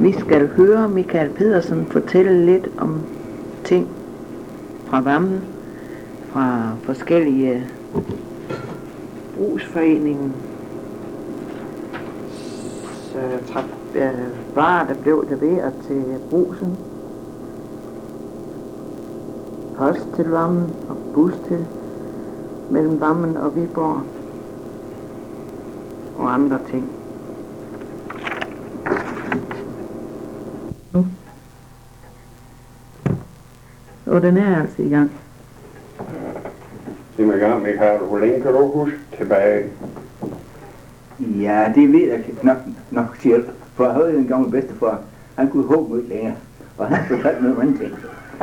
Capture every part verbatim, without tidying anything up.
Vi skal høre Michael Pedersen fortælle lidt om ting fra Vammen, fra forskellige brugsforeninger, varer, der blev leveret til Brugsen, post til Vammen og bus til mellem Vammen og Viborg og andre ting. Nu. Og den er altså i gang. Det er i gang, Michael. Hvor længe kan du huske tilbage? Ja, det ved jeg nok, nok selv. For jeg havde en gammel bedstefar. Han kunne håbe meget længere. Og han fortalte noget om andre ting.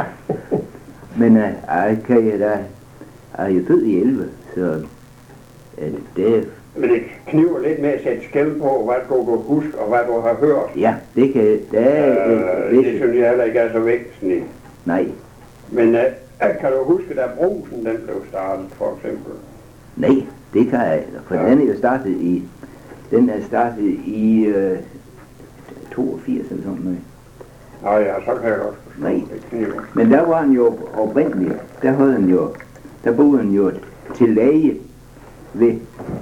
Men uh, jeg kan jeg da... Jeg er jo født i elleve, så... Uh, det... Men det kniver lidt med at sætte skæld på, hvad du kan huske og hvad du har hørt. Ja, det kan... Det, er, uh, det, det synes jeg heller ikke er så væsentligt. Nej. Men uh, kan du huske, da Brugsen den blev startet, for eksempel? Nej, det kan jeg. For ja. Den er jo startet i... Den er startet i... Uh, toogfirs eller sådan noget. Nej, ja, så kan jeg også forstå. Nej, men der var han jo oprindeligt, der havde han jo, der boede han jo til læge ved,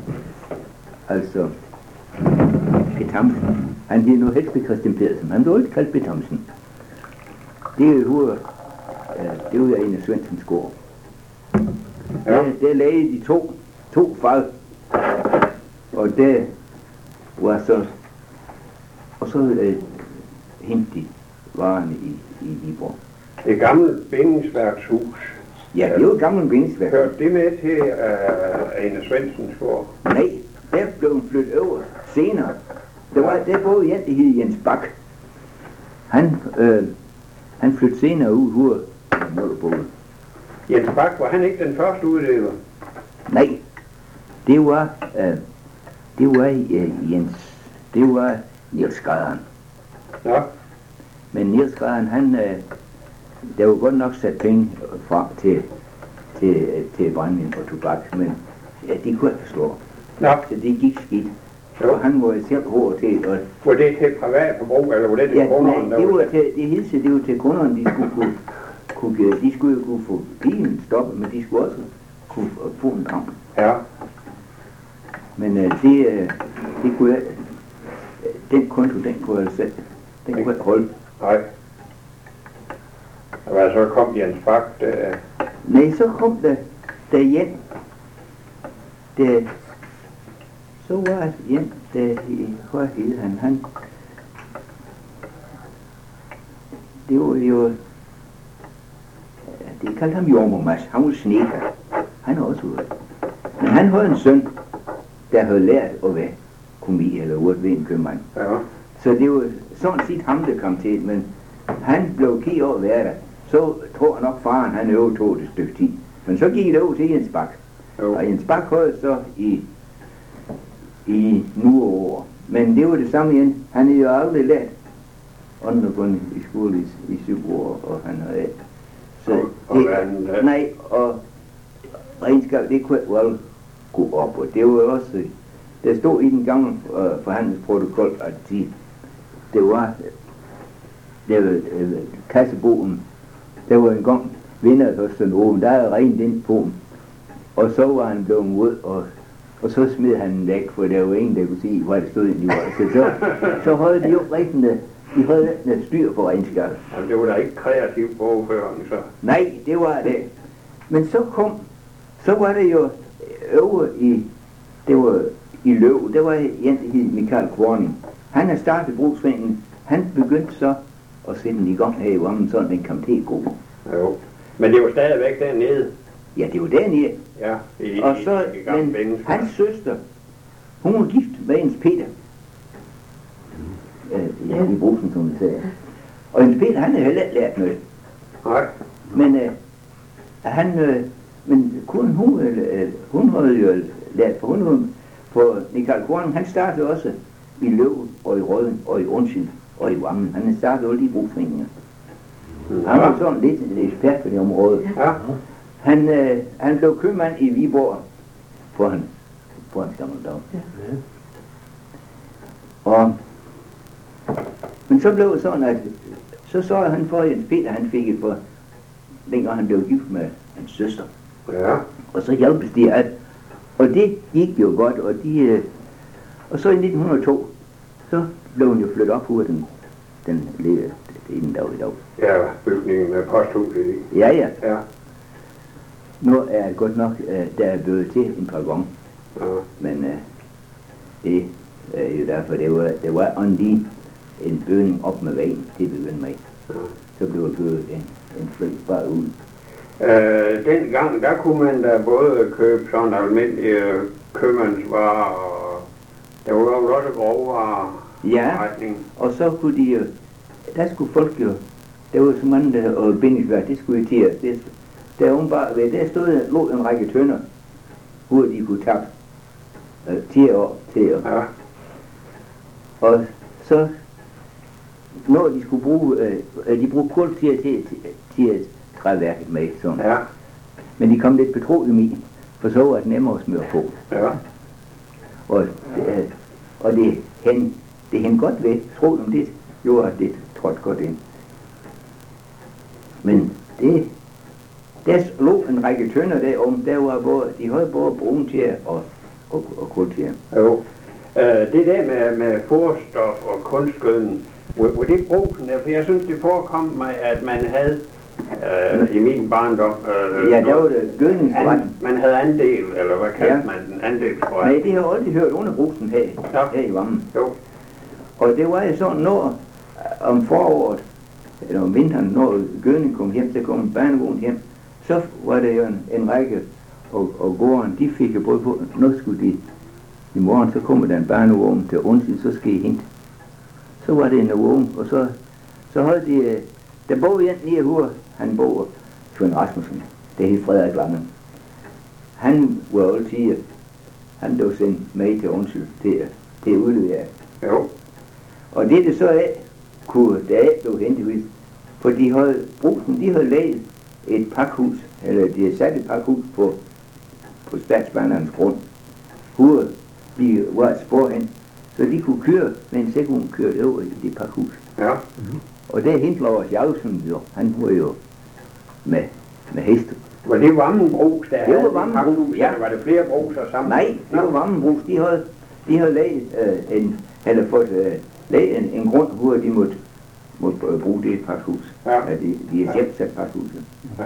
altså, Petamsen. Han hed nu helst ved Christian Pedersen, han blev ikke kaldt Petamsen. Det er jo, det var en af Svendsens gård. Ja. Der, der læge de to, to fag, og det var så, og så øh, hentede de varerne i, i Viborg. Et gammelt bindingsværkshus. Ja, det var et gammelt bindingsværk. Hørte det med til uh, Ane Svendsens gård? Nej, der blev hun flyttet over senere. Der var der boede en, der hed Jens Bak. Han, øh, han flyttede senere ud, hvor han boede. Jens Bak, var han ikke den første udlever? Nej, det var, øh, det var øh, Jens, det var Niels Graderen. Ja. Men Niels Graderen, han, øh, der var godt nok sat penge frem til, til, til brændvin og tobak, men ja, de kunne ikke forstå. Ja. Så det gik skidt. Jo. Og han var selv hård til at... Var det til privat forbrug, eller var det til ja, kunderne? Nej, det var til, det hedste, det var til kunderne, de skulle kunne, kunne, de skulle jo kunne få bilen stoppet, men de skulle også kunne få en kamp. Ja. Men øh, det, øh, det kunne jeg, den konto, den kunne jeg selv, den kunne jeg holde. Nej. Og hvad så kom Jens Bak? Det... Nej, så kom der, der Jens, der, så var Jens, der, hvad hed han, han, det var jo, det kaldte ham Jormor Mads, han var snedker, han er også ude. Men han havde en søn, der havde lært at være komi eller ude ved en købmand. Ja. Så det var sådan set ham, der kom til, men han blev kig over at være der. Så tror jeg nok faren, han overtog det stykke tid. Men så gik det over til Jens Bak. Jo. Og Jens Bak havde så i, i nu år. Men det var det samme igen. Han havde jo aldrig lært undergrund i skole i, i syv år, og han havde ikke. Så og, og det, han, nej, og regnskab, det kunne jeg jo aldrig gå op. Og det var også, der stod i den gamle uh, forhandlingsprotokol, at de, det var, det var uh, kassebogen, der var en gang vinder hos den åben, der havde rent ind på dem, og så var han blevet ud, og, og så smed han den væk, for der var ingen, der kunne sige, hvad det stod ind i var. Så, så, så havde de jo rigtig, de havde lidt styr på regnskabet. Altså, det var da ikke kreativt bogføring, så? Nej, det var det. Men så kom, så var det jo over i, det var i Løv, der var en, der hed Michael Kvorning. Han har startet brugsforeningen, han begyndte så at sætte den i gang her i Vammen, sådan den kom til at gå. Jo, men det var stadigvæk dernede. Ja, det var dernede. Ja, i, og så, i, i men men hans søster, hun var gift med Jens Peter. Øh, ja, i Brugsen, som vi sagde. Og Jens Peter, han havde heller ikke lært noget. Nej. Men øh, han, øh, men kun hun, øh, hun havde jo lært, for hun havde, for Michael Kvorning, han startede også i Løv og i Røden og i Undsild og i Vammen. Han startede alle de brugsforeninger. Ja. Han var sådan lidt ekspert på det område. Ja. Han, øh, han blev købmand i Viborg for han, for hans gamle dag. Ja. Og Men så blev det sådan, at så så han for Jens Peter, han fik et for, dengang han blev gift med hans søster. Ja. Og så hjalpes de at, og det gik jo godt, og de, øh, og så i nitten hundrede og to, så blev han jo flyttet op ud af den, den lille, inden dag i dag. Ja, bygningen med posthuset i. Ja, ja. Ja. Nu er det godt nok, øh, der er blevet til en par gange, Ja. men øh, det er jo derfor, det var, det var on lige en bøgning op med vejen til at begynde med. Ja. Så blev det bøget en, en flyt bare ud. Øh, dengang, der kunne man da både købe sådan almindelige købmandsvarer, og der var jo også grovvarer. Ja, Retning. og så kunne de jo, der skulle folk jo, der var så mange, der og bindingsværk, det skulle irriteres. Det, der umiddelbart ved, der stod lå en række tønder, hvor de kunne tappe øh, ti år til år. Ja. Og så, når de skulle bruge, øh, de brugte kul til at, til, til at træde værket med, sådan. Ja. Men de kom lidt petroleum i, for så var det nemmere at smøre på. Ja. Og, øh, og det hen, det hen godt ved, petroleum, det gjorde, at det trådte godt ind. Men det, der lå en række tønder derom, der var både, de havde både brun til og, og, og kul til. Jo. Øh, det der med, med forstof og kunstgødning, var, var det brusen der? For jeg synes, det forekom mig, at man havde øh, i min barndom... Øh, Ja, der var det gødningsforretning. an, man havde andel, eller hvad kaldte Ja. man den? Andelsforretning. Nej, det har jeg aldrig hørt under brusen her, Ja. her i Vammen. Jo. Og det var jo sådan, når øh, om foråret, eller om vinteren, når gødning kom hjem, så kom barnevogn hjem, så var det jo en, en række, og, og gården, de fik jo både på, nu skulle de, i morgen, så kommer der en barnevogn til onsdag, så skal I hente. Så var det en vogn, og så, så holdt de, øh, der boede en lige hvor han boede, Svend Rasmussen, det hed Frederik Lange. Han var altid, han blev sendt med til onsdag til, til at udlevere. Jo. Og det det så af, kunne der af blev hentet, for de havde, brusen, de havde lavet et pakhus, eller de havde sat et pakhus på, på statsbanernes grund, hvor de var et spor hen, så de kunne køre, med en sekund kørte over i det pakhus. Ja. Og der hentede Lars Jacobsen jo, han var jo med, med heste. Var det Vammen Brugs, der Det var havde Vammen pakhus, Brugs, ja. eller var det flere brugser sammen? Nej, det var Vammen Brugs, de havde, de havde lavet øh, en, eller fået øh, lavet en, en grund, hvor de måtte, måtte øh, bruge det pakhus. Ja. Ja, de, de har selv sat pakhuset. Ja.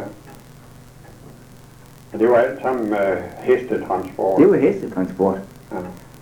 Og det var alt sammen øh, hestetransport. Det var hestetransport. Ja.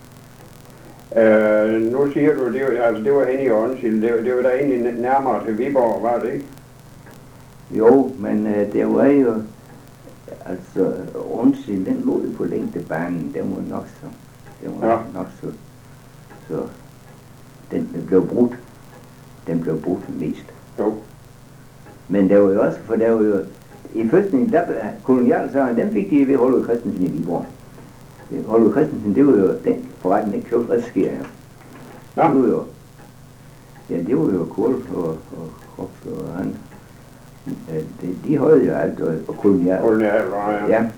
Øh, nu siger du, det var, altså, det var henne i Åndsild, det, var- det var der egentlig nærmere til Viborg, var det ikke? Jo, men øh, det var jo, altså, Rundsild, den lå jo på længdebanen, den var nok så, den var Ja. nok så, så, den, den blev brudt, den blev brudt mest. Jo. Men der var jo også, for der var jo, i fødslen, der kolonialsejren, den fik de ved Holger Christensen i Viborg. Holger Christensen, det var jo den forretning, den købte redskær. Ja. Det var jo, ja, det var jo kul og, og krops, og han, ja, de, de havde jo alt, og, og kolonial. Kolonialvarer, ja. Ja,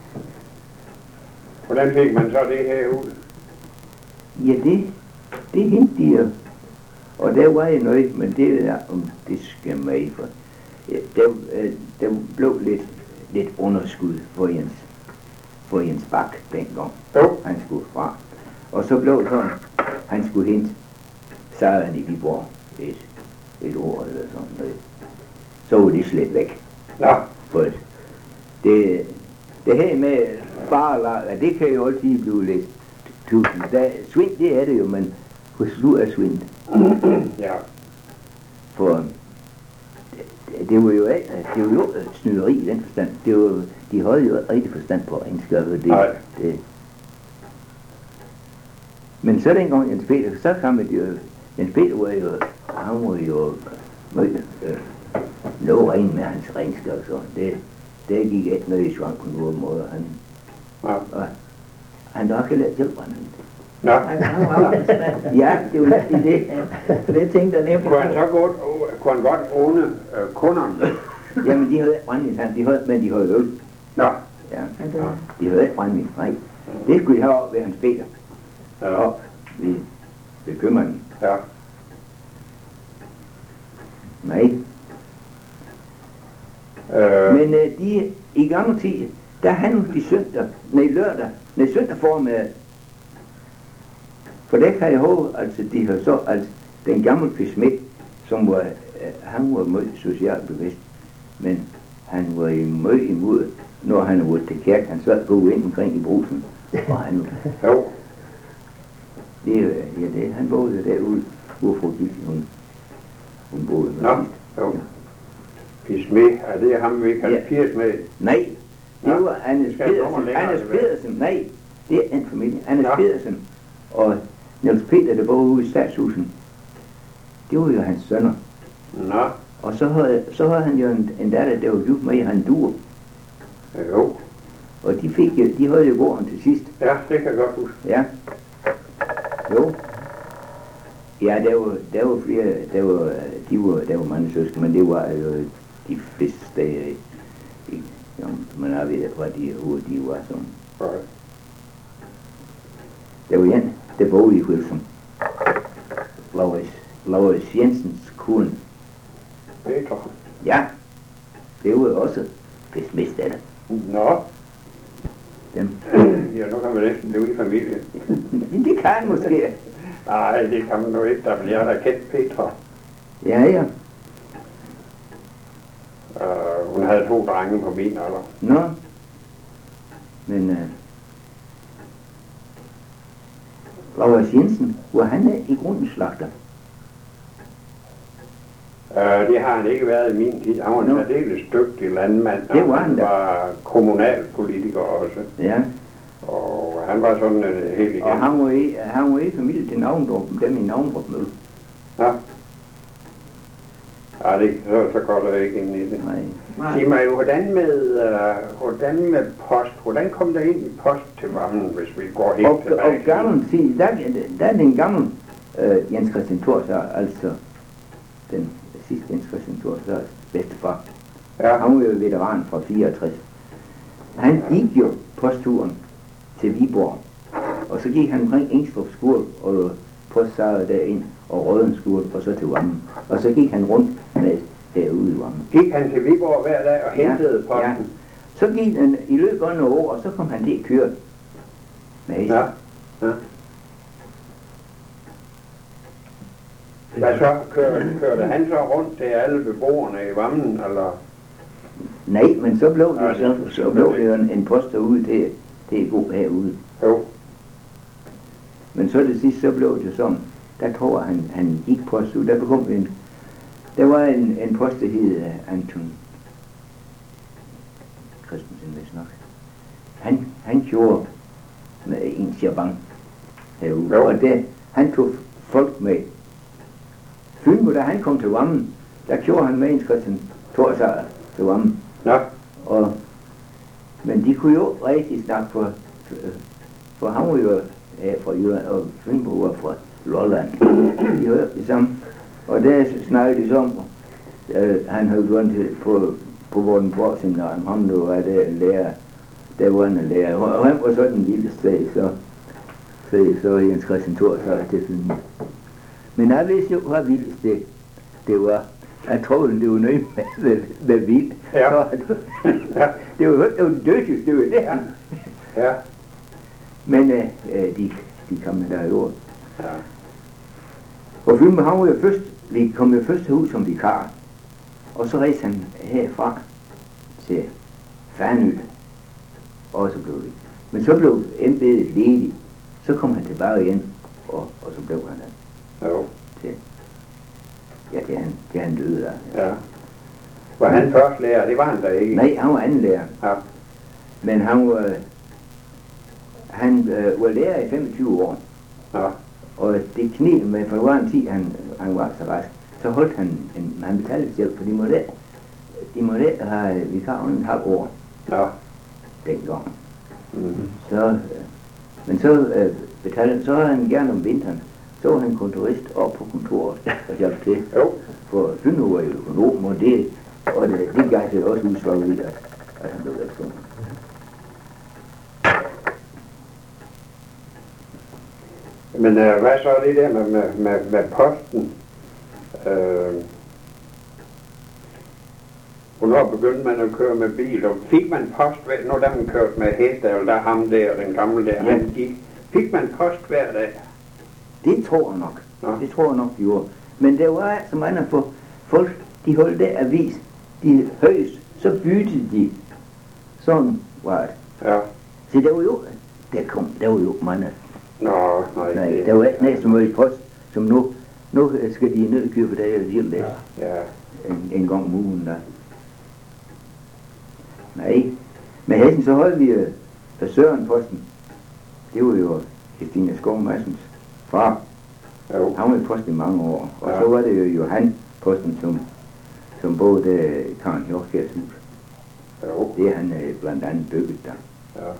Hvordan fik man så det her ud? ja, det, det hentede de jo. Og der var jo noget, men det er, om det skal med, for ja, der, øh, der blev lidt, lidt underskud for Jens, for Jens Bak dengang, Jo. han skulle fra. Og så blev det sådan, han skulle hente sejren i Viborg et, et år eller sådan noget. Så var det slet væk. Ja. For det, det her med farelager, det kan jo altid blive lidt tusind. Der, svind, det er det jo, men hos du er svind. Ja. For det, det var jo ikke, det var jo snyderi i den forstand. Det var, de havde jo rigtig forstand på regnskabet. Det, Nej. det. Men så dengang Jens Peter, så kom det jo, Jens Peter var jo, han var jo meget øh, lovren med hans regnskab, så det, det gik ikke noget i svang på nogen måde. Han, Ja. og han drak heller ikke selvbrændende. Nå. Ja, det var lidt det. Det tænkte jeg nemlig. Kunne han så godt, kunne han godt åne øh, kunderne? Jamen, de havde ikke brændvin, de havde, men de havde øl. Nå. Ja, Altså, de havde ikke brændvin, nej. Det skulle de have op ved Hans Peter. Ja. Op ved, ved købmanden. Ja. Nej. Øh, Men øh, de, i gamle tid, der havde nu de søndag, nej lørdag, nej søndag formiddag. For det kan jeg håbe, altså de har så, altså den gamle Pismet, som var, øh, han var meget socialt bevidst, men han var i meget imod, når han var til kirke, han sad gå ind omkring i brusen, og han, jo, det, øh, ja det, han boede derude, hvorfor gik hun, hun boede med nå, sidst. jo. Pismet, er det ham, vi kan Ja. Piers med? Nej, det Nå, var Anders skal jeg komme Pedersen, længere Anders tilbage? Pedersen, nej, det er en familie, Anders Nå. Pedersen og Niels Peter, der boede ude i Stadshusen, det var jo hans sønner. Nå, Og så havde, så havde han jo en, en datter, der var gift med i han duer. jo. Og de, fik, jo- de havde jo gården til sidst. Ja, det kan jeg godt huske. Ja. Jo. Ja, der var, der var flere, der var, de var, der var mange søskende, men det var jo de fleste steder i, i jo, man har ved, hvor de, hvor de var sådan. Godt. Der var en, der boede i Wilson. Lauritz, Lauritz Jensens kone. Peter. Ja, det var også fiskmester. Nå, Dem. ja, nu kan man næsten blive i familie. Det kan han måske. Nej, det kan man nu ikke, der bliver der kendt Petra. Ja, ja. Uh, hun havde to drenge på min alder. Nå. Men uh, Lauritz Jensen, hvor han er i grunden slagter. Uh, det har han ikke været i min tid. Han var en Nå. særdeles dygtig landmand. Det var og han da. var kommunalpolitiker også. Ja. Og han var sådan uh, helt igen. Og han var i, han var i familie til Navndrup, dem i Navndrup møde. Ja. Ja, det, så, så går der ikke ind i det. Nej. Sig mig, hvordan med, uh, hvordan med post? Hvordan kom der ind i post til Vammen, hvis vi går helt Og, tilbage? og gammel, sig, der, der er den gamle uh, Jens Christian Thorsar, altså den sidste Jens Christian Thorsars bedstefar. Ja, Han var jo veteran fra fireogtres. Han gik jo postturen til Viborg, og så gik han omkring Engstrup skole og postsejrede derind, og Røden skole, og så til Vammen. Og så gik han rundt med derude i Vammen. gik han til Viborg hver dag og hentede Ja, posten? så gik han i løbet af nogle år, og så kom han til at køre med hest. Ja. Ja. Hvad så? Kørte, kørte han så rundt til alle beboerne i Vammen, eller? Nej, men så blev det, Ja, så, det- så blev det jo en, en post derude til, til at gå herude. Jo. Men så det sidste, så blev det sådan, der tror jeg, han, han gik post ud, der kom en, der var en, en post, der hed uh, Anton Christensen, hvis nok. Han, han gjorde med en sjabang herude, Jo. og det, han tog folk med. Fynbo, da han kom til Vammen, der gjorde han med en Christian Thorsar til Vammen. Nå, Og, men de kunne jo ikke rigtig snakke for, for han var jo her fra Jylland, og Fynbo var fra Lolland. De hørte det samme. Og der snakkede de så om, øh, han havde gået til på, på Vordenborg seminarium, ham der var der en lærer, der var en lærer, og han var sådan en lille sted, så, så, så Jens Christian Thorsar til Fynbo. Men jeg vidste jo, hvor vildt det, det var. Jeg troede, det var noget med, med, med vildt. Ja. Så, ja, det var jo det var dødtigt, det var det. Ja. ja, Men øh, øh, de, de kom med der i år. ja. Og Fynbo, han var jo først, vi kom jo først ud som vikar. Og så rejste han herfra til Fanø. Og så blev det. Men så blev embedet ledig. Så kom han tilbage igen, og, og så blev han der Jo, til. Ja, det er han, det er han døde der. ja. Var han først lærer? Det var han da ikke. Nej, han var anden lærer. Ja, Men han var, han øh, var lærer i femogtyve år. ja, Og det kneb med, for det var en tid, han, han var så rask, så holdt han, en, han betalte selv, for de måtte ikke, de måtte ikke have vikar en halv år ja. dengang. Mm-hmm. Så, øh, men så øh, betalte, så havde han gerne om vinteren, så var han kontorist op på kontoret og hjalp til. Jo, For Fynbo var jo økonom, og det, og det, det gav sig også udslag i, at, at han blev velkommen. men øh, hvad så er det der med, med, med, med posten? Øh, hvornår begyndte man at køre med bil, og fik man post, hver- når der man kørte med heste, eller der ham der, den gamle der, Ja. han gik, fik man post hver dag? Det tror jeg nok. Nå. Det tror jeg nok, de gjorde. Men der var altså mange for folk, de holdt der avis, de højst, så byttede de. Sådan var det. Ja. Så der var jo, der kom, der var jo mange. Nå, nej. Nej, det- der var ikke næsten så meget post, som nu. Nu skal de ned og købe der og hjælpe det Ja. en, en gang om ugen der. Nej, men hesten så holdt vi uh, Søren-posten. Det var jo Christine Skov Madsens far. Jo. Han var i posten i mange år. Og Ja. så var det jo Johan Posten, som, som boede i Karen Hjortkjærs hus. Jo. Det er han uh, blandt andet bygget der. Ja.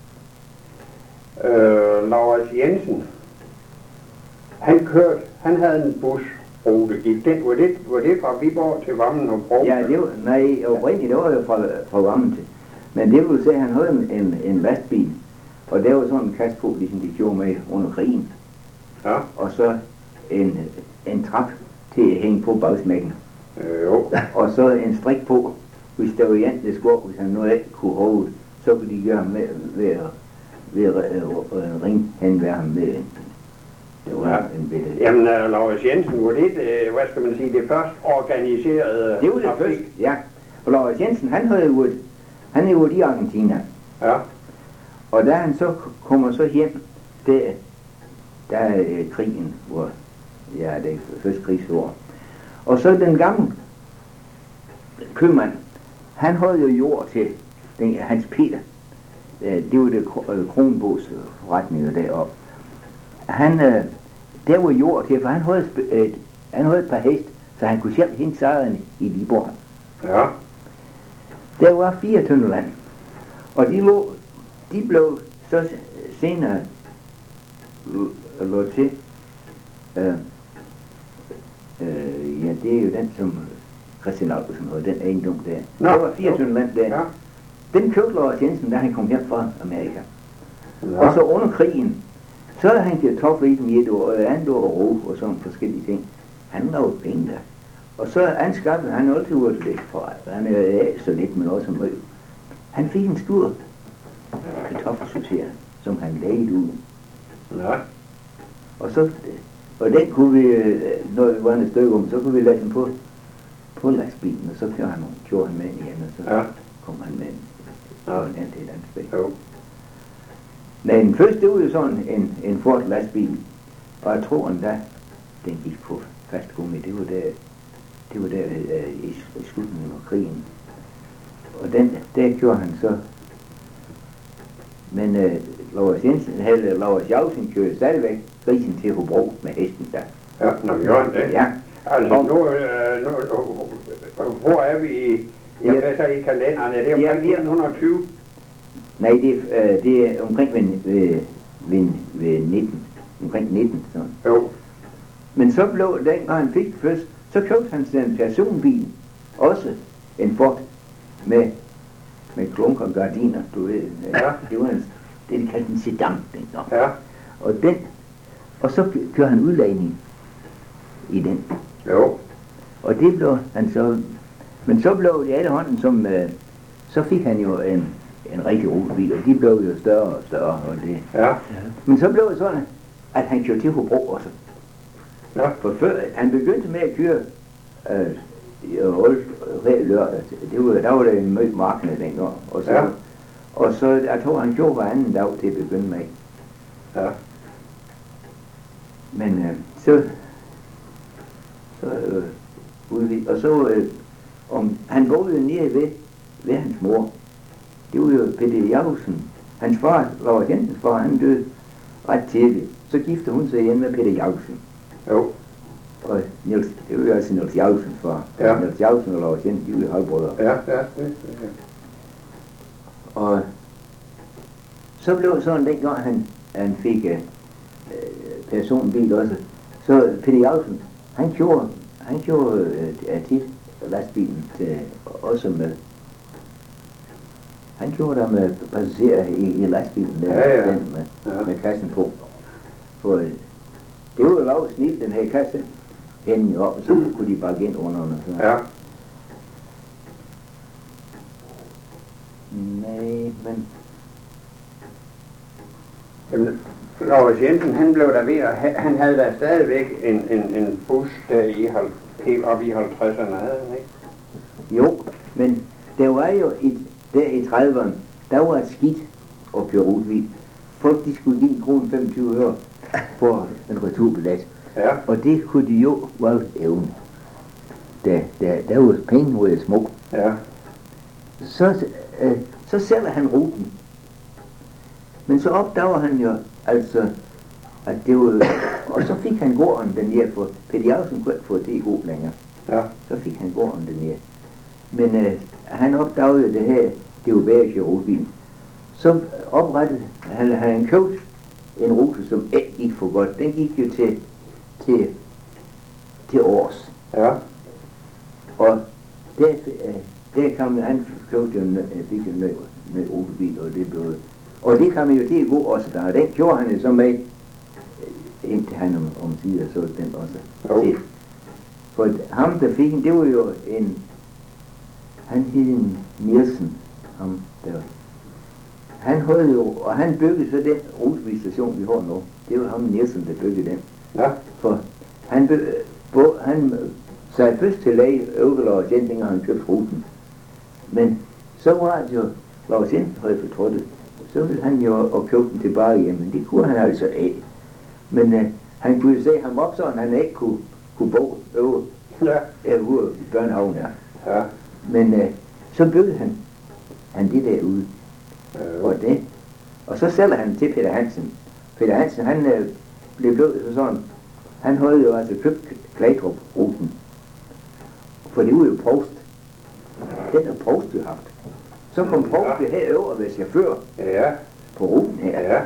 Øh, Laurits Jensen, han kørte, han havde en busrute, gik den, var det, var det fra Viborg til Vammen og Bro? Ja, det var, nej, oprindeligt det var jo fra, fra Vammen til. Men det vil sige, at han havde en, en, en lastbil. Og der var sådan en kast på, ligesom de gjorde med under krigen. Ja. Og så en, en trap til at hænge på bagsmækken. Øh, jo. Og så en strik på, hvis der var en, der skulle, hvis han nu ikke kunne holde, så kunne de gøre ham med, ved at, ved at uh, ringe hen ved ham med en, det var Ja. en bitte. Jamen, uh, Laurits Jensen, var det, uh, hvad skal man sige, det først organiserede Det var det trafik? første, ja. Og Laurits Jensen, han havde jo et, han er jo i Argentina. Ja. Og da han så kommer så hjem, der, der er øh, krigen, hvor, ja, det er første krigsår. Og så den gamle købmand, han havde jo jord til den, Hans Peter. Øh, det var det øh, Kronbogs forretninger deroppe. Han, øh, der var jord til, for han havde, øh, han havde et par hest, så han kunne selv hente sejren i Viborg. Ja. Der var fire tønder land, og de, lå, de blev så senere lå til, øh, øh, ja, det er jo den, som Christian Albersen havde, den ejendom der. Nå, Der var fire tønder land der. Ja. Den købte Laurits Jensen, da han kom hjem fra Amerika. Ja. Og så under krigen, så havde han kartofler i et år, og andet år ro og sådan forskellige ting. Han lavede penge der. Og så anskaffede han altid ud lidt for, han er af så lidt, men også møg. Han fik en stor kartoffelsorter, som han lagde ud. Ja. Og så, og den kunne vi, når vi var et stykke om, så kunne vi lade den på, på lastbilen, og så kørte han, kørte han med igen, og så Ja. kom han med Ja. og en anden til et andet sted. Jo. Men først, det var jo sådan en, en Ford lastbil, og jeg tror endda, den gik på fast gummi, det var der, det var der øh, i, i slutningen af krigen. Og den, der gjorde han så, men øh, Laurits Jensen, eller Laurits Jausen kørte stadigvæk grisen til Hobro med hesten der. Ja, når vi gjorde det. Ja. Altså, Og- nu, øh, nu, hvor er vi i, jeg Ja. passer i kalenderen, er det omkring Ja, ja. nitten tyve? Nej, det, øh, det er omkring ved, ved, ved, ved nitten, omkring nitten sådan. Jo. Men så blev, den, når han fik det først, så købte han sig en personbil, også en Ford, med, med klunker og gardiner, du ved. Ja. Det var en, det de kaldte en sedan dengang. Ja. Og den, og så kørte han udlejning i den. Jo. Og det blev han så, men så blev det efterhånden som, øh, så fik han jo en, en rigtig rutebil, og de blev jo større og større, og det. Ja. Men så blev det sådan, at han kørte til Hobro også. Ja. For før, han begyndte med at køre øh, i Aarhus hver lørdag. Det var, der var det en mødt marked dengang. Og så, Ja. og så, jeg tror, han gjorde hver anden dag til at begynde med. Ja. Men øh, så, så øh, udvid, og så, øh, om, han boede jo nede ved, ved hans mor. Det var jo Peter Jacobsen. Hans far, Laurits Jensens far, han døde ret tidligt. Så giftede hun sig igen med Peter Jacobsen. Jo. Og Niels, det var jo altså Niels Jacobsens far. Ja. Niels Jacobsen og Laurits Jensen, de var jo halvbrødre. Ja, ja, det, det, ja. Og så blev det sådan, dengang han, han fik øh, personbil også, så Peter Jacobsen, han kørte, han kørte øh, tit lastbilen til, også med, han kørte der med passagerer i, i lastbilen der, Ja, ja. den med, Ja. med kassen på. For øh, det var jo lavt snit, den her kasse, hende op, og så kunne de bare ind under den. og sådan. Ja. Nej, men... Jamen, Laurits Jensen, han blev der ved at ha- han havde da stadigvæk en, en, en bus der i halv, helt op i halvtredserne, havde han ikke? Jo, men der var jo et, der i trediverne, der var et skidt at køre Rudvig. Folk, de skulle give en krone femogtyve øre for en returbillet. Ja. Og det kunne de jo vel evne. Der, der, der var penge, hvor jeg smuk. Ja. Så, øh, så sælger han ruten. Men så opdager han jo, altså, at det var... Og så fik han gården den her, for Peter Jacobsen kunne ikke få det god længere. Ja. Så fik han gården den her. Men øh, han opdagede det her, det var bæge rutbilen. Så oprettede han, han købt en rute, som ikke gik for godt. Den gik jo til, til, til Års. Ja. Og der, øh, der kom han købte jo en, fik en ny, ny rutebil, og det blev... Og det kom jo til at gå også der, og den gjorde han jo så med, indtil han om, om sider så den også Jo. til. For ham, der fik den, det var jo en, han hed en Nielsen, ham der. Han havde jo, og han byggede så den rutebilstation, vi har nu. Det var ham Nielsen, der byggede den. Ja. For han, byggede, bo, han sagde først til læge over Laurits Jensen, og han købte ruten. Men så var det jo, Laurits Jensen havde fortrudt, så ville han jo og købe den tilbage igen, men det kunne han altså ikke. Men øh, han kunne jo se ham op, så han ikke kunne, kunne bo over, Ja. øh, ude i børnehaven her. Ja. Men øh, så byggede han, han det derude, Øh, og det. Og så sælger han til Peter Hansen. Peter Hansen, han øh, blev blevet sådan, han havde jo altså købt Klædrup-ruten. For det var jo Prost. Den har Prost jo haft. Så kom Prost jo herover ved chauffør Ja. på ruten her. Ja.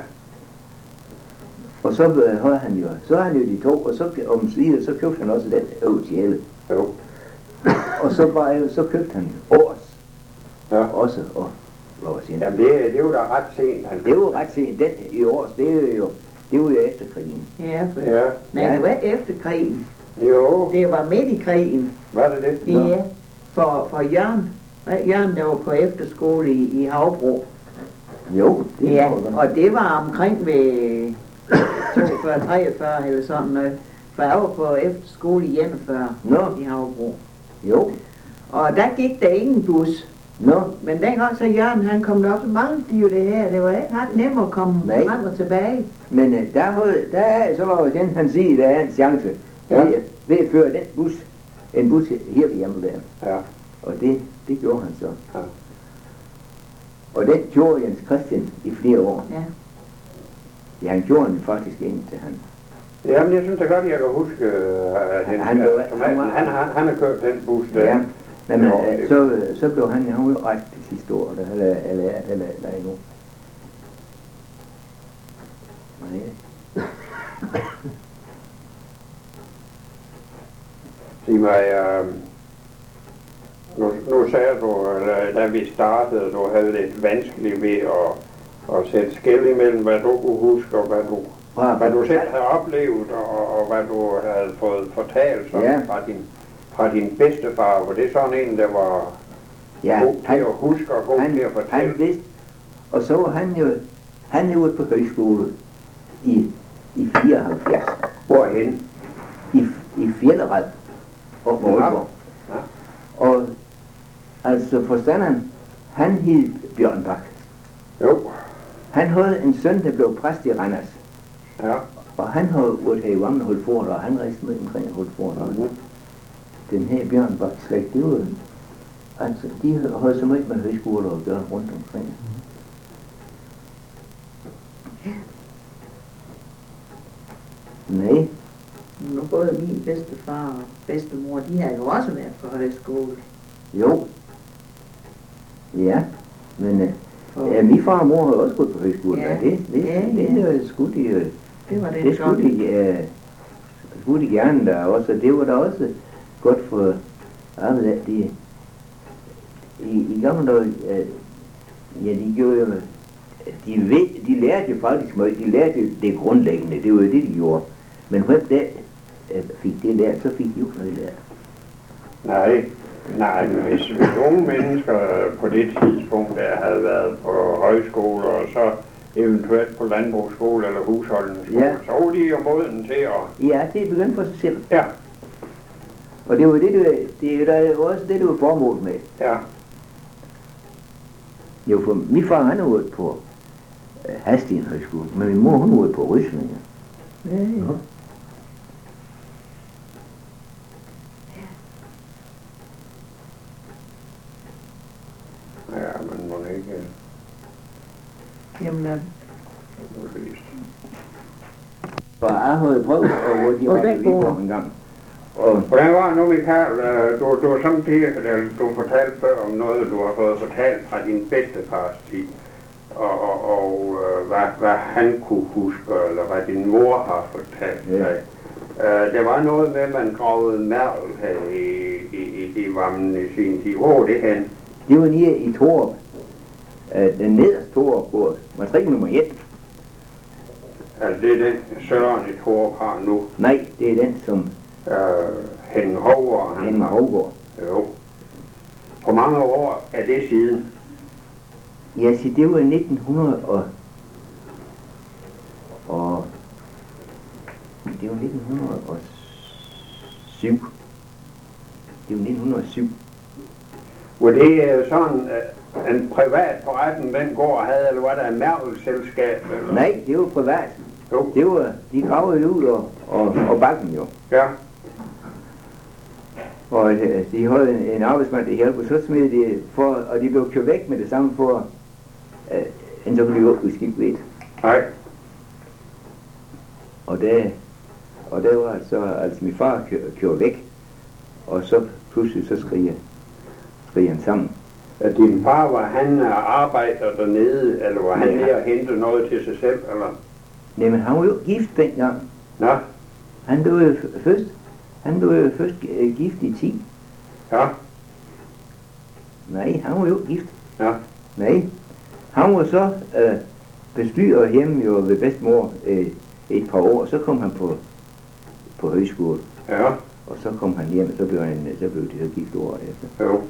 Og så øh, havde han jo, så havde han jo de to, og så om siden, så købte han også den over til Helle. Jo. Og så, var, så købte han Års Ja. også, og Laurits Jensen. Jamen, det, det var da ret sent, han Det var ret sent, den i Års, det er jo, det var jo efter krigen. Ja, for, Ja. men det var efter krigen. Jo. Det var midt i krigen. Var det det? Ja, for, for Jørgen. Jørgen, der var på efterskole i, i Havbro. Jo, det Ja, var det. og det var omkring ved toogfyrre treogfyrre eller sådan noget. For jeg var på efterskole i enogfyrre Nå. i Havbro. Jo, Og der gik der ingen bus. nå, Men dengang så Jørgen, han kom derop, så manglede de jo det her. Det var ikke ret nemt at komme Nej. frem og tilbage. men øh, der, havde, der er så Laurits Jensen, han siger, der er en chance Ja. ved, ved at føre den bus, en bus her hjemme der. Ja. Og det, det gjorde han så. Ja. Og den gjorde Jens Christian i flere år. Ja. Ja, han gjorde den faktisk indtil han. Jamen, jeg synes da godt, jeg kan huske, at den, Han han, var- han, han var- han, han, han har købt den bus der. Ja, men Nå, øh, det- så, så blev han, han var jo ret det sidste år, der, eller, eller, eller, eller endnu. Nej. Sig mig, øh, nu, nu sagde du, eller, da vi startede, du havde lidt vanskeligt ved at, at sætte skel imellem, hvad du kunne huske, og hvad du, Fra, hvad du selv havde oplevet, og, og hvad du havde fået fortalt sådan, Ja. fra, din, fra din bedstefar. Var det sådan en, der var ja, god til han, at huske og god han, til at fortælle? han vidste, og så var han jo, han er ude på højskole i, i fireoghalvfjerds, Hvorhen? i, i Fjellerad og Ja. Aalborg. Ja. Og altså forstanderen, han hed Bjørn Bak. Jo. Han havde en søn, der blev præst i Randers. Ja. Og han havde været her i Vammen og holdt foredrag, og han rejste med omkring og holdt foredrag. Mhm. Den her Bjørn Bak slægt, det var, altså de havde så meget med højskoler at gøre rundt omkring. Nej, Nu både min bedstefar og bedstemor, de har jo også været på højskole. jo. Ja, men øh, For, ja, min far og mor havde også gået på højskole, Ja. og det, det, Ja, det, ja. det, det skulle de, øh, det var det det skulle de, øh, skulle de gerne der også, og det var da også godt for arbejdet, at de i, i gamle dage, øh, ja, de gjorde jo, de, ved, de lærte jo faktisk meget, de lærte jo det grundlæggende, det var jo det, de gjorde. Men hvem der øh, fik det lært, så fik de jo ikke noget lært. Nej. Nej, men hvis, hvis unge mennesker på det tidspunkt, der havde været på højskole, og så eventuelt på landbrugsskole eller husholdningsskole, Ja. så var de jo moden til at... Ja, det er begyndt for sig selv. Ja, Og det var det, det, det er da også det, det var formålet med. ja, Jo, for min far, han er ude på uh, Hadsten Højskole, men min mor, hun er ude på Ryslinge. Ja, ja. ja, men må ikke... Jamen, øh, Og jeg havde prøvet at råde de Og op den lige går. på en gang. Og Hvordan var nu, Michael? Øh, Du, du, samtidig, du fortalte før om noget, du har fået fortalt fra din bedstefars tid, og, og, og øh, hvad, hvad han kunne huske, eller hvad din mor har fortalt Ja. dig. Øh, Der var noget med, at man gravede mærl her i, i, i, i Vammen i sin tid. Hvor var det hen? det var nede i Torup. Uh, den nederste Torup på matrikel nummer et. Altså det er den Søren i Torup har nu. Nej, det er den, som Øh, Henning Håvgaard, han Henning har. Håvgaard. Jo. Hvor mange år er det siden? Ja, så det var i nitten hundrede og... og det var nitten hundrede og syv. Det var nitten hundrede og syv. Var det øh, sådan øh, en privat forretning, den gård havde, eller var der et mærkelselskab? Eller? Nej, det var privat. Jo. Det var, de gravede det ud og, og, og bakken jo. Ja. Og øh, de havde en, en arbejdsmand, der hjalp, og så smed de, for, og de blev kørt væk med det samme for, øh, en så kunne de jo ikke ved. Nej. Og der, og der var altså, altså min far kør, kørte væk, og så pludselig så skriger, skriger han sammen. At din far, var han øh, arbejder dernede, eller var han Ja. nede og hente noget til sig selv, eller? Jamen, han var jo gift dengang. Nå, Han blev jo f- først, han blev jo først øh, gift i ti. ja, Nej, han var jo gift. ja, Nej. Han var så øh, bestyrer hjemme jo ved bedstemor øh, et par år, så kom han på, på højskole. ja, Og så kom han hjem, og så blev, han, så blev de så gift året efter. jo.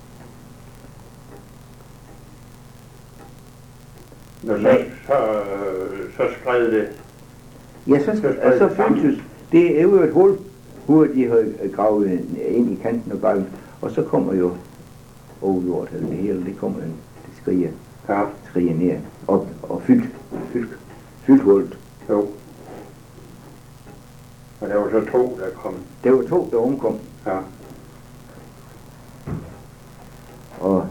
Nå, så, Nej. så, øh, så skred det. Ja, så, Så og så sprøjte sammen. føltes det er jo et hul, hvor de har gravet ind i kanten af bakken, og så kommer jo overjord, eller det hele, det kommer en, det skriger, Ja, skriger ned, og, og fyldt, fyldt, fyldt hullet. jo. Og der var så to, der kom. Der var to, der omkom, Ja. og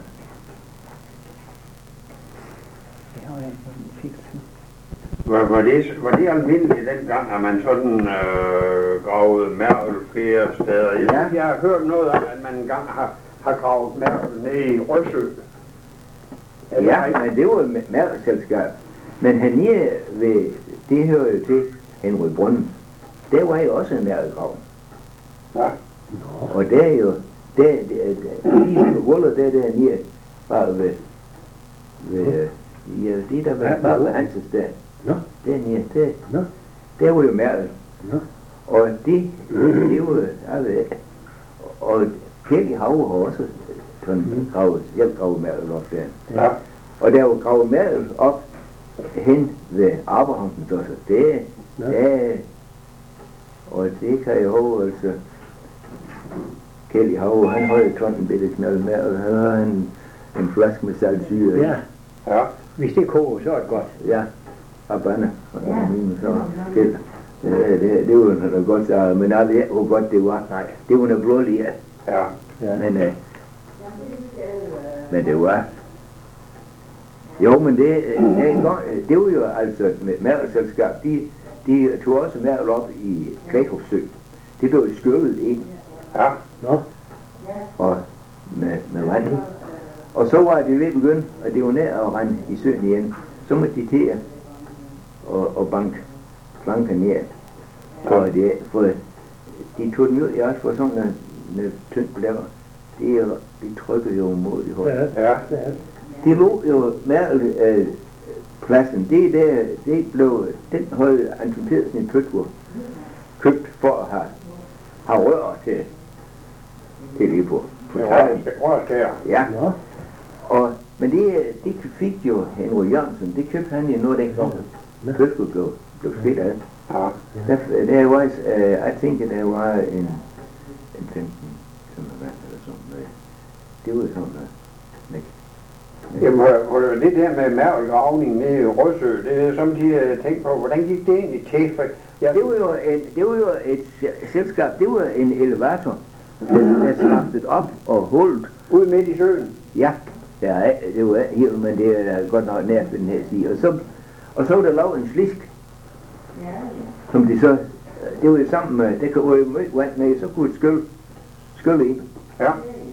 Var, var, det, var det almindeligt dengang, at man sådan øh, gravede mærvel flere steder? Jeg, Ja. jeg har hørt noget om, at man engang har, har gravet mærvel nede i Røsø. Er det ja, rigtigt? men det var et mærkeselskab. Men hernede ved, det hører jo til Henry Brunnen, der var jo også en mærkegrav. Ja. Og der er jo, der, der, der de huller der dernede, bare ved, ved, ja, det der var bare ved Hanses der. Nå. Dernede, der, Nå. der var jo mærket. Nå. Og det, det var, jeg ved, og Kjeld i Havre har også sådan gravet, hjælpgravet mærket op der. Ja. Og der var gravet mærket op hen ved Abrahamsen også. Det, Ja. det, og det kan jeg huske, altså, Kjeld i Havre, han havde sådan en bitte knald med, og han havde en, en flaske med saltsyre. Ja, Ja. hvis det koger, så er det godt. Ja, Abana. Ja. Så Kjeld. Det, det, det var noget godt, så, men jeg ved ikke, hvor godt det var. Nej, det var noget blålig, Ja. Ja. men, øh, men det var, jo, men det, øh, det, var, det var jo altså med mærkelselskab, de, de tog også mærkel op i Kvæghofsø. Det blev skyllet ind Ja. Nå. og med, med vand. Og så var det ved at begynde, og det var nær at rende i søen igen. Så måtte de til at og, og banke flanken ned. For, det, for de tog den ud i os for sådan en, en tynd blækker. Det, er- de trykkede jo mod i hånden. Ja. Ja. Ja. Det lå jo mærkel øh, pladsen. Det der, det blev, den havde Anton Pedersen i Pøtgur købt for at have, have rør til, til det på, fortalte. Rådskær. Ja, Nå, og, men det, det fik jo Henry Jørgensen, det købte han i noget dengang. Købskud blev, blev skidt af. Ja. Der, der var, uh, jeg tænker, der var en, en femten, sådan noget, eller sådan noget. Det var sådan noget. Ikke? Jamen, hør- hør, det der med mærkelgravning nede i Rødsø, det er samtidig jeg tænkt på, hvordan gik det egentlig til? For jeg, Det var jo, en, det var jo et se- selskab, det var en elevator, der, der slagtet op og hullet. ude midt i søen. Ja, der er, det var helt, men det er godt nok nært ved den her side. Og så, og så var der lavet en slisk, som de så, det var jo sammen med, det kunne jo møde vand med, så kunne et skyld, skylle ind. Ja.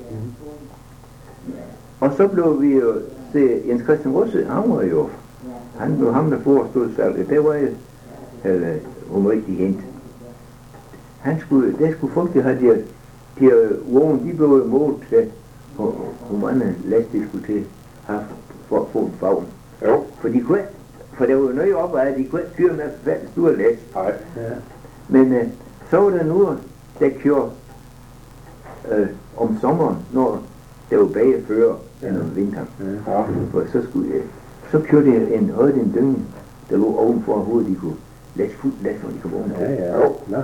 Og så blev vi jo til Jens Christian Russe, han var jo, han blev ham, der forestod salget, det var jo, eller, hun var rigtig hent. Han skulle, der skulle folk, der havde de, de vogn, de blev jo målt til, hvor, hvor mange last de skulle til have for at få en favn. Jo. For de kunne ikke, for der var jo nøje op, at de kunne ikke fyre med forfærdelig store last. Nej. ja. Men øh, så var der nu, der kørte øh, om sommeren, når det var bagefør end om vinteren. Ja. For så skulle jeg, så kørte jeg en højde en dynge, der lå ovenfor hovedet, de kunne læse fuldt last, når de kom ovenpå. Ja, ja. Jo. Nå,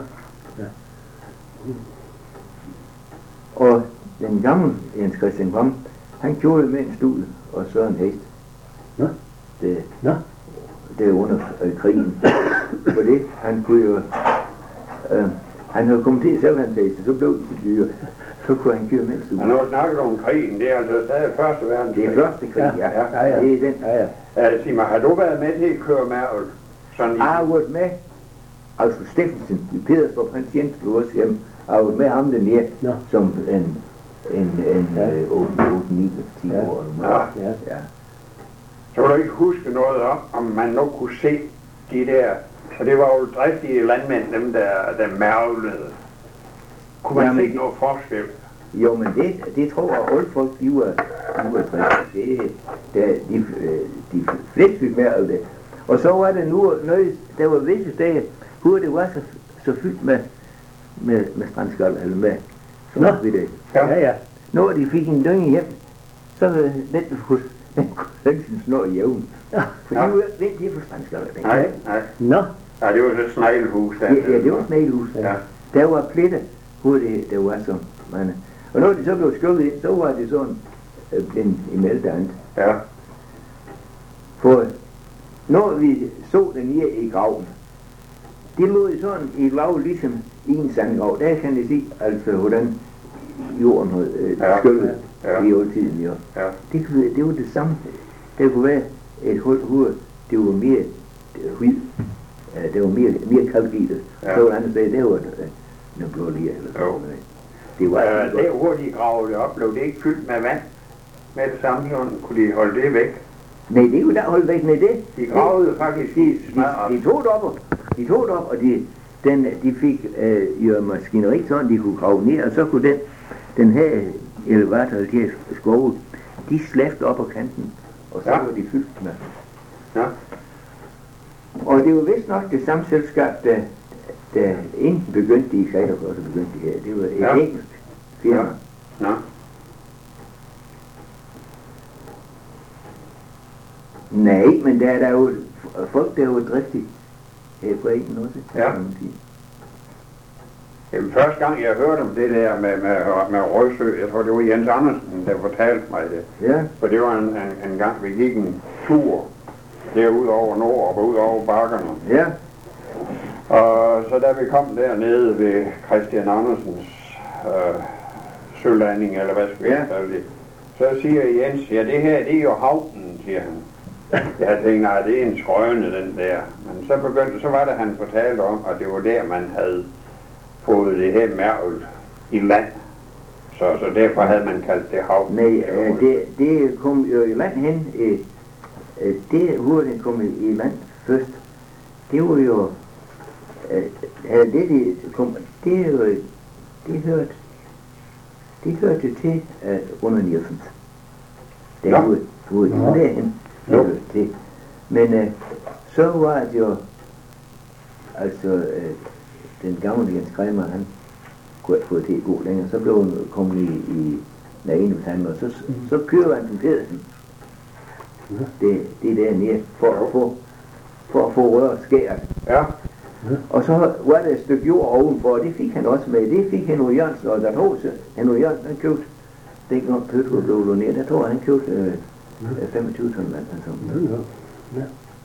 Og den gamle Jens Christian Gram, han gjorde det med en stol og så en hest. Nå. Det, nå. det er under øh, krigen. For det, han kunne jo, øh, han havde kommet til at sælge hans heste, så blev det så dyre. Så kunne han køre med en stol. Og nu snakker du om krigen, det er altså stadig første verdenskrig. Det er første krig, ja. Ja, ja, ja. Det er den. Ja, ja. Ja, sig mig, har du været med til at køre mærkel? Sådan i... Jeg har været med, altså Steffensen i Pederstrup, hans Jens blev også hjem. Jeg har været med ham dernede, Nå. som en, en, en Ja. øh, otte, ni, ti Ja. år. Eller Ja. noget. Ja. Ja. Så kan du ikke huske noget om, om man nu kunne se de der, og det var jo driftige landmænd, dem der, der mærglede. Kunne man Jamen, se noget forskel? Jo, men det, det tror jeg, at alle folk, de var, de var driftige. Det, det, de, øh, de fleste fik med alt det. Og så var det nu noget, der var visse dage, hvor det var så, så fyldt med, med, med strandskald, eller med, så Nå. vi det. Ja, ja. Når de fik en dynge hjem, så var den, kunne den kunne ikke snå i jævn. Ja. For de var ikke vent til for strandskald. Nej, nej. Nå. Ja, det var så sneglehus der. Ja, ja, det var snægelhus. Ja. Der var pletter, hvor det, der var så mange. Og når de så blev skyllet ind, så var det sådan øh, en imeldeant. Ja. For når vi så den nede i graven, det lå jo sådan i lav ligesom i en sandgrav. Der kan I se, altså hvordan jorden havde øh, Ja. skyllet Ja. i oldtiden. Jo. Ja. Det, kunne, det var det samme. Der kunne være et hul, hoved, det var mere hvid, øh, det var mere, mere kalkgivet. Ja. Så var det andet sted, det var øh, noget blå lige eller sådan Jo. noget. Det var Øh, altså det godt. hvor de gravede det op, blev det ikke fyldt med vand med det samme sådan? Kunne de holde det væk? Nej, det er jo der holdt væk med det. De gravede faktisk De, i de, smadret. de tog det op, og, de tog det op, og de, den, de fik øh, jo maskineri, sådan de kunne grave ned, og så kunne den, den her elevator, eller de her skove, de slæfte op på kanten, og så Ja. var de fyldt med. Ja. Og det var vist nok det samme selskab, der, der enten begyndte i Sejlok, og så begyndte det her. Det var et Ja. engelsk firma. Ja. Nå. Nej, men der er der jo folk, der er jo driftige her på egen også. Ja. kan man sige. Jamen, første gang jeg hørte om det der med, med, med Røgsø, jeg tror det var Jens Andersen, der fortalte mig det. Ja, For det var en, en, en gang, vi gik en tur derude over nord og ud over bakkerne. ja, Og så da vi kom dernede ved Christian Andersens øh, sølanding, eller hvad skal vi Ja. kalde det, så siger Jens, ja det her, det er jo havnen, siger han. Jeg tænkte, nej, det er en skrøne, den der. Men så begyndte, så var det, han fortalte om, at det var der, man havde fået det her mærvel i land. Så, så derfor havde man kaldt det havnen. nej, øh, det, det kom jo i land hen, øh, øh, det hvor det kom i, i land først, det var jo, øh, øh, det de kom, det er jo, det hørte, det hørte til øh, under Nielsens. Det Nå. var, hvor de var derhen, det Jo. hørte til. Men øh, så var det jo, altså, øh, den gamle Jens Kræmer, han kunne ikke få det til at gå længere, så blev hun kommet i, i Nej, inde hos ham, og så, så kører han til Pedersen. Det, det er dernede, for at få, for at få røret skæret. Ja. Og så var der et stykke jord ovenfor, og det fik han også med. Det fik Henry Jørgensen, og der tog sig. Henry Jørgensen, han købte, det ikke nok Pøtro blev ned, der tror han købte øh, femogtyve ton vand. Altså. Ja.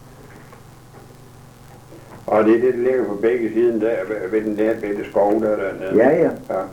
Og det er det, der ligger på begge siden der, ved, ved den der bedte skov der dernede. Ja, ja. Ja.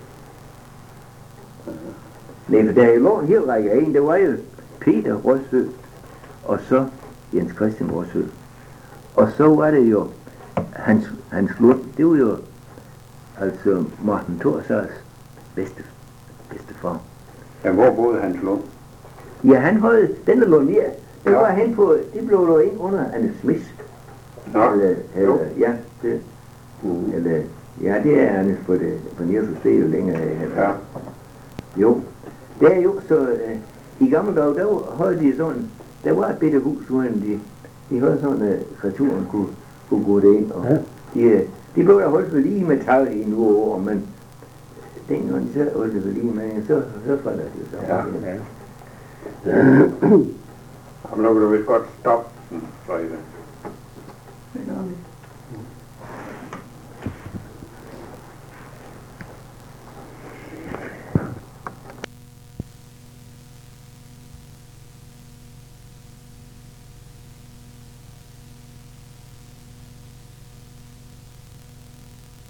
Nej, for der lå en hel række af en, der var jo Peter Råsø, og så Jens Christian Råsø. Og så var det jo Hans, Hans Lund, det var jo altså Martin Thorsars bedste, bedstefar. Ja, hvor boede Hans Lund? Ja, han havde, den der lå ned, den Ja. var hen på, det blev lå ind under Anne Smith. Nå, Eller, eller, jo. ja, det, Mm. eller, ja, det er Anne på det, på Nielsen Sted jo længere af. Ja. Jo, det er jo så, øh, i gamle dage, der havde de sådan, der var et bitte hus, hvor de, de havde sådan, at uh, kreaturen kunne, kunne gå derind, og Ja. de, de blev der holdt ved lige med tag i nu år, men dengang så holdt det ved lige med, så, så falder det jo så. Ja. Jamen, nu kan du vist godt stoppe, Frederik.